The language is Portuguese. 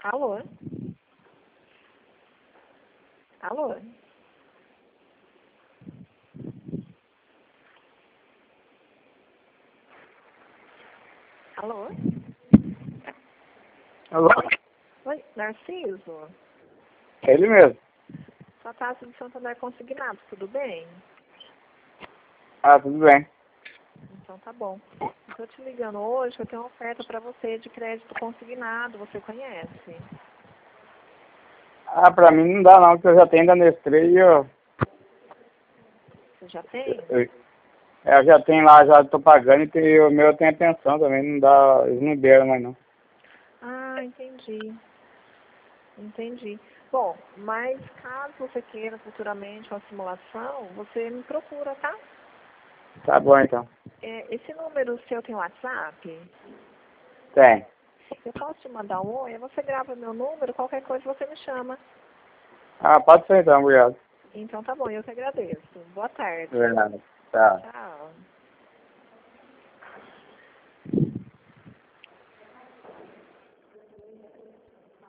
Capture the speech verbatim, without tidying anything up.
Alô? Alô? Alô? Alô? Oi, Narciso? É ele mesmo. Sua taxa de Santander consignado, tudo bem? Ah, tudo bem. Então tá bom. Estou te ligando hoje, eu tenho uma oferta para você de crédito consignado, você conhece? Ah, pra mim não dá não, porque eu já tenho da Nestlé e eu, Você já tem? eu, eu já tenho lá, já tô pagando e tem, o meu tem a pensão também, não dá, eles não deram mais não. Ah, entendi. Entendi. Bom, mas caso você queira futuramente uma simulação, você me procura, tá? Tá bom então. É, esse número seu tem WhatsApp? Tem. Eu posso te mandar um oi, aí você grava meu número, qualquer coisa você me chama. Ah, pode ser então, obrigado. Então tá bom, eu que agradeço. Boa tarde. Verdade. Tá. Tchau.